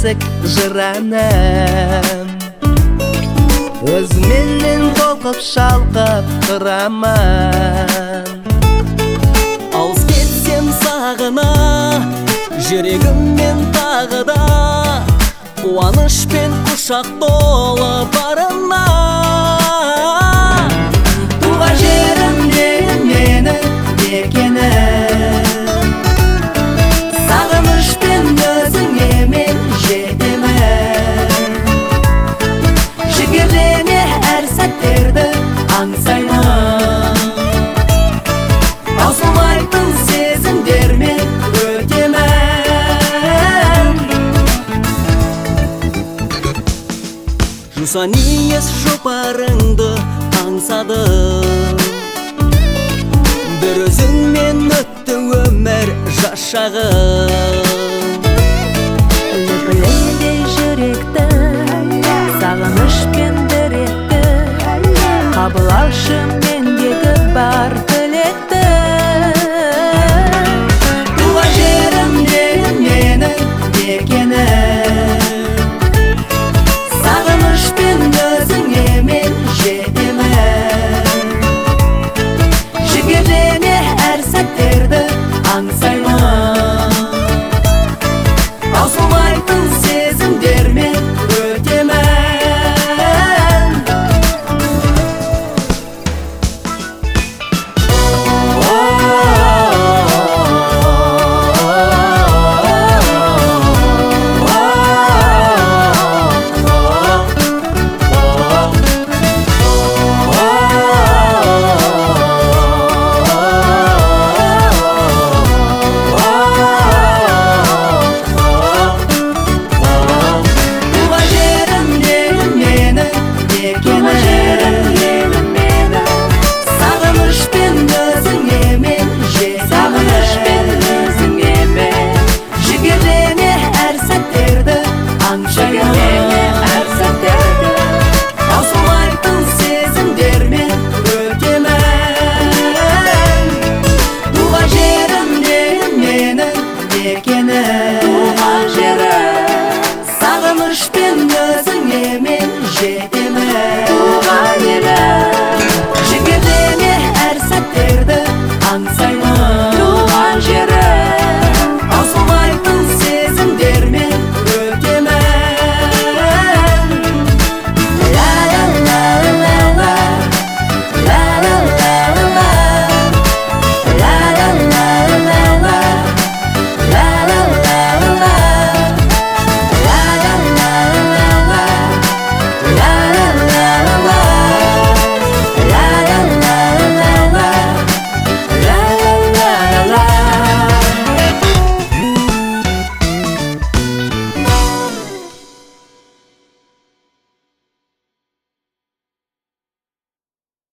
бесік жыранам. Өзменен толқып шалқып тұраман. Алыс кетсем сағына, жүрегіммен тағы да қуанышпен құшақ толы барына. Туған жерім деген мені мекені, сағынышпен өзіңе мен жетемін. Жігерлене әр сәттерді аңсаймын. Таусылмайтын сезімдермен өтемін. Жусан иіс жұпарыңды аңсадым. Бір өзіңмен өтті өмір жас шағым. Лүпіліндей жүректі сағынышпен діретті, қабыл алшы мендегі бар тілекті. Туған жерім деген мені мекені, сағынышпен өзіңе мен жетемін. Жігерлене әр сәттерді аңсаймын. Таусылмайтын сезімдермен өтемін. Туған жерім деген мені мекені,